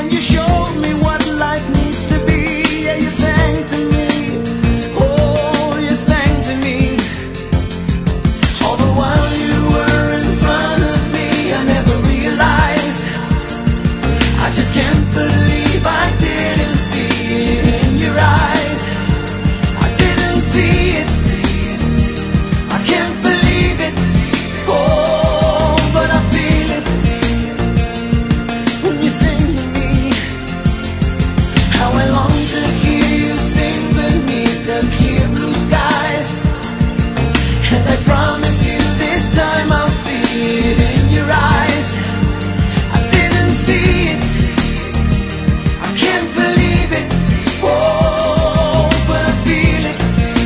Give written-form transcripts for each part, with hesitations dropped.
and you showed me what life needs to be. Yeah, you sang to me, oh, you sang to me. All the while you were in front of me, I never realized. I just can't believe I didn't see it in your eyes. I didn't see it, I can't believe it. Oh, but I feel it when you sing to me. How I long to hear you sing beneath the clear blue skies. And I promise you this time I'll see it in your eyes. I didn't see it, I can't believe it. Oh, but I feel it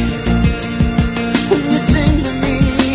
when you sing to me.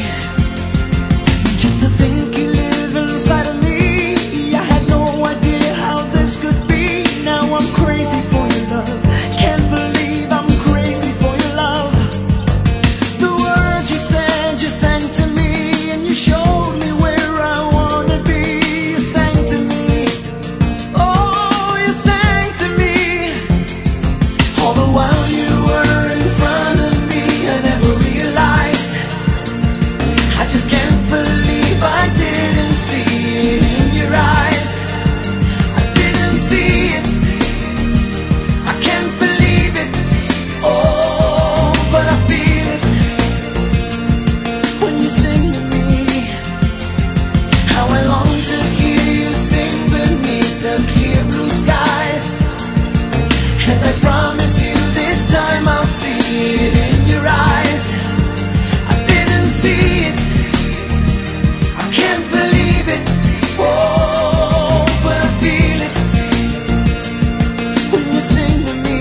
Just to think you live inside of me, I had no idea how this could be. Now I'm crazy for your love, can't believe I'm crazy for your love. The words you said, you sang to me, and you showed me where I wanna be. You sang to me, oh, you sang to me. All the while you were in front of me, I never realized. I just can't believe I didn't see it in your eyes. I didn't see it, I can't believe it. Oh, but I feel it when you sing to me. How I long to hear you sing beneath the clear blue skies. And I promise you this time I'll see it in your eyes. I didn't see it, I can't believe it. Oh, but I feel it when you sing to me.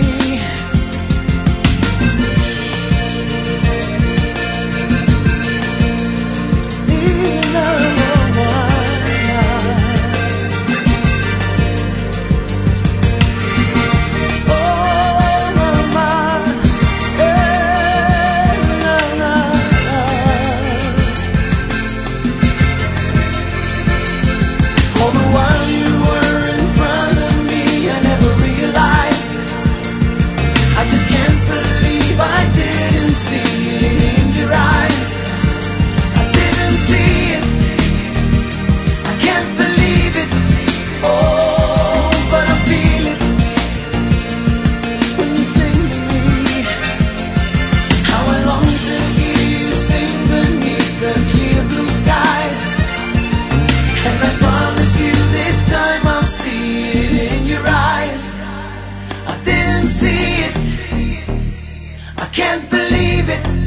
All the while you were in front of me, I never realized. I just can't believe I didn't see it in your eyes. I didn't see it, I can't believe it. Oh, but I feel it when you sing to me. How I long to hear you sing beneath the clear blue skies. And I promise you this time I'll see it in your eyes. I didn't see it, I can't believe it.